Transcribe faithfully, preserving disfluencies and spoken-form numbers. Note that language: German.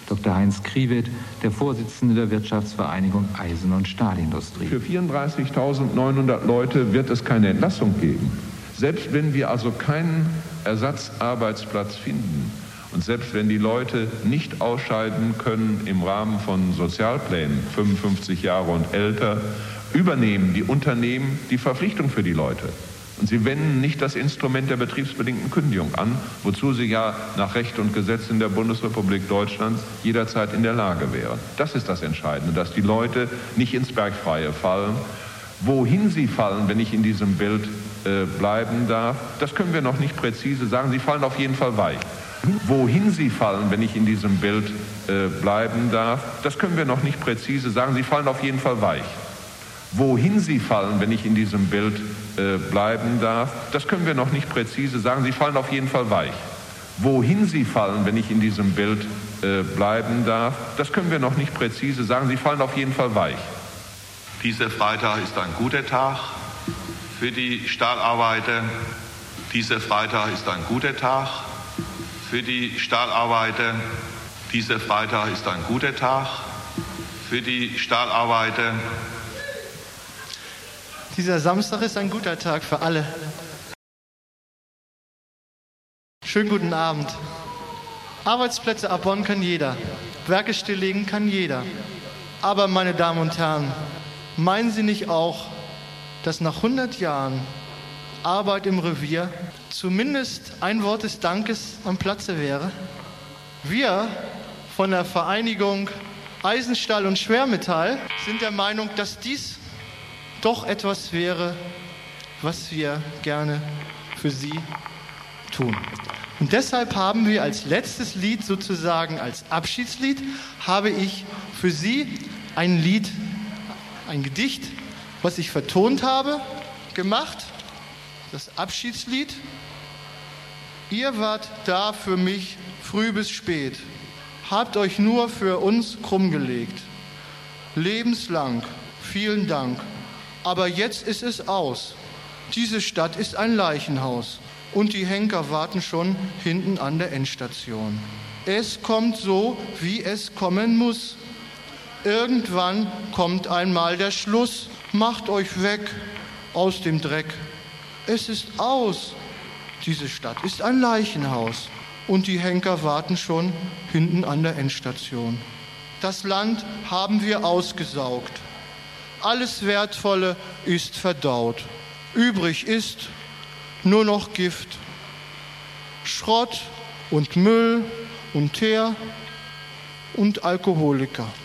Doktor Heinz Kriwet, der Vorsitzende der Wirtschaftsvereinigung Eisen- und Stahlindustrie. Für vierunddreißigtausendneunhundert Leute wird es keine Entlassung geben. Selbst wenn wir also keinen Ersatzarbeitsplatz finden und selbst wenn die Leute nicht ausscheiden können im Rahmen von Sozialplänen, fünfundfünfzig Jahre und älter, übernehmen die Unternehmen die Verpflichtung für die Leute. Und sie wenden nicht das Instrument der betriebsbedingten Kündigung an, wozu sie ja nach Recht und Gesetz in der Bundesrepublik Deutschland jederzeit in der Lage wären. Das ist das Entscheidende, dass die Leute nicht ins Bergfreie fallen. Wohin sie fallen, wenn ich in diesem Bild äh, bleiben darf, das können wir noch nicht präzise sagen. Sie fallen auf jeden Fall weich. Wohin sie fallen, wenn ich in diesem Bild äh, bleiben darf, das können wir noch nicht präzise sagen. Sie fallen auf jeden Fall weich. Wohin sie fallen, wenn ich in diesem Bild äh, bleiben darf, das können wir noch nicht präzise sagen. Sie fallen auf jeden Fall weich. Wohin sie fallen, wenn ich in diesem Bild äh, bleiben darf, das können wir noch nicht präzise sagen. Sie fallen auf jeden Fall weich. Dieser Freitag ist ein guter Tag für die Stahlarbeiter. Dieser Freitag ist ein guter Tag für die Stahlarbeiter. Dieser Freitag ist ein guter Tag für die Stahlarbeiter. Dieser Samstag ist ein guter Tag für alle. Schönen guten Abend. Arbeitsplätze abbauen kann jeder. Werke stilllegen kann jeder. Aber, meine Damen und Herren, meinen Sie nicht auch, dass nach hundert Jahren Arbeit im Revier zumindest ein Wort des Dankes am Platze wäre? Wir von der Vereinigung Eisen, Stahl und Schwermetall sind der Meinung, dass dies doch etwas wäre, was wir gerne für Sie tun. Und deshalb haben wir als letztes Lied, sozusagen als Abschiedslied, habe ich für Sie ein Lied, ein Gedicht, was ich vertont habe, gemacht, das Abschiedslied. Ihr wart da für mich früh bis spät, habt euch nur für uns krumm gelegt. Lebenslang, vielen Dank. Aber jetzt ist es aus. Diese Stadt ist ein Leichenhaus und die Henker warten schon hinten an der Endstation. Es kommt so, wie es kommen muss. Irgendwann kommt einmal der Schluss. Macht euch weg aus dem Dreck. Es ist aus. Diese Stadt ist ein Leichenhaus und die Henker warten schon hinten an der Endstation. Das Land haben wir ausgesaugt. Alles Wertvolle ist verdaut. Übrig ist nur noch Gift, Schrott und Müll und Teer und Alkoholiker.